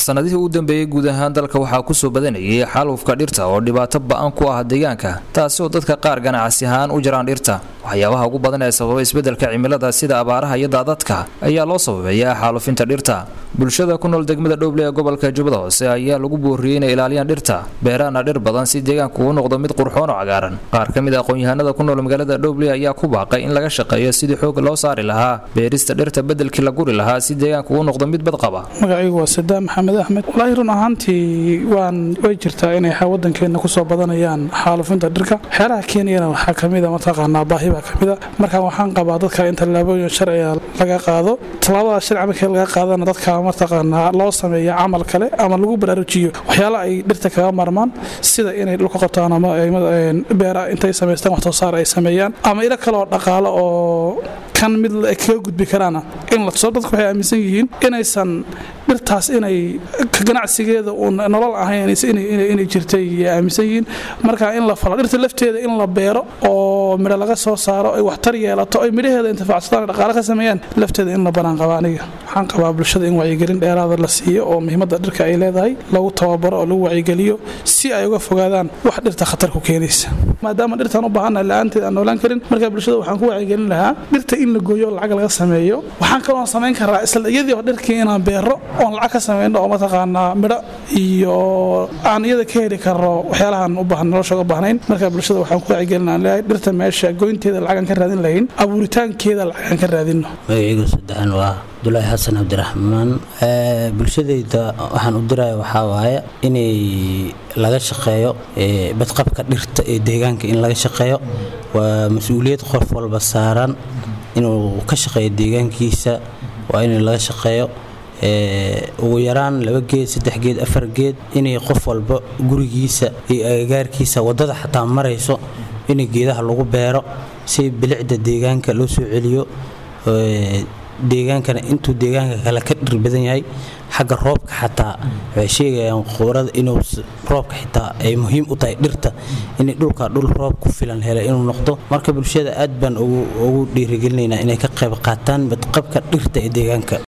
sanadihii u dambeeyay guud ahaan dalka waxaa ku soo badanayay xaalufka dhirta oo dhibaato ba'an ku ah deegaanka taasi oo dadka qaar ganacsi ahaan u jiraan dhirta waxyaabaha ugu badan ee sababa isbedelka cimilada sida abaaraha iyo daadadka ayaa loo sababeeyaa xaalufinta dhirta bulshada ku nool degmada Dhoble ee gobolka Jubbada Hoose ayaa lagu booriyay inay ilaaliyaan dhirta beerana dhir badan si deegaanku u noqdo mid qurxoon oo cagaaran qaar kamid ah aqoon-yahanada ku nool magaalada Dhoble ayaa ku baaqay in laga shaqeeyo sidii xoog loo saari lahaa beerista dhirta bedelkii la guri lahaa si deegaanku u noqdo mid bad qaba magacaygu waa Saddam Maxamed Axmed wallahi run ahaantii way jirtaa inay wadankeena ku soo badanayaan xaalufinta dhirka xeeraha Kenya waxa kamid ah mataqaanaa baahi baa kamid ah marka waxaan qabaa dadka inta laabooyin sharciga laga qaado talaabada sharci markii laga qaadana dadka mataqaanaa loo sameeyo amal kale ama lagu baraarujiyo waxyaalo ay dhirta kaga marmaan sida inay dhulka qabtaan ama beera intay sameystaan wax soo saar ay sameeyaan ama ila kale oo dhaqaale oo kan mid la ka gudbi karana in la soo dadku waxay aaminsan yihiin inaysan dhirtaas inay ka ganacsigeeda oo nolol ahayn inay jirtay aaminsan yihiin marka in la falo dhirta lafteeda in la beero oo mid laga soo saaro ay wax tar yeelato ay midhaheeda intifaacsadaan dhaqaale ka sameeyaan lafteeda in la banaan qabaaniga waxaan qabaa bulshada in wacyigelin dheeraad la siiyo oo muhiimada dhirka ay leedahay lagu tababaro oo lagu wacyigeliyo si ay uga fogaadaan wax dhirta khatar ku keenaysa maadaama dhirtan u baahanay la'aanteed aan noolaan karin marka bulshada waxaan ku wacyigelin lahaa dhirta in la gooyo lacag laga sameeyo waxaan kaloo sameyn karaa isla iyadii dhirkii inaan beero oo lacag ka sameeyno oo mataqaanaa midho iyo aan iyada ka heli karo waxyaalahan u baahan nolosha u baahnayn marka bulshada waxaan ku wacyigelinayaa dhirta meesha goynteeda lacag ka raadin lahayn abuuritaankeeda lacag ka raadino magaciigu saddexan waa Abdullahi Xasan Abdiraxmaan bulshadayda waxaan u diray waxa waaye inay laga shaqeeyo badqabka dhirta ee deegaanka in laga shaqeeyo waa mas'uuliyad qof walba saaran inuu ka shaqeeyo deegaankiisa waa in laga shaqeeyo ugu yaraan 2 geed 3 geed 4 geed inay qof walba gurigiisa iyo agagaarkiisa wadada xataa marayso in geedaha lagu beero si bilicda deegaanka loo soo celiyo deegaankana intuu deegaanka kala ka dhir badan yahay xagga roobka xataa way sheegayaan qoorada inuu roobka xitaa ay muhiim u tahay dhirta in dhulka dhul roob ku filan helay inuu noqdo marka bulshada aad baan ugu dhiirigelinaynaa inay ka qayb qaataan badqabka dhirta ee deegaanka